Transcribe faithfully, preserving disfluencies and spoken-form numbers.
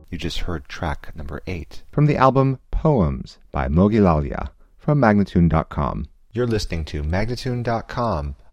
You just heard track number eight from the album Poems by Mogilalya from Magnatune dot com. You're listening to Magnatune dot com.